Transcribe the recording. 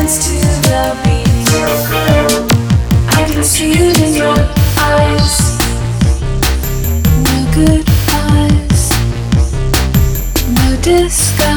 dance to the beat. I can see it in your eyes. No goodbyes, no disguise.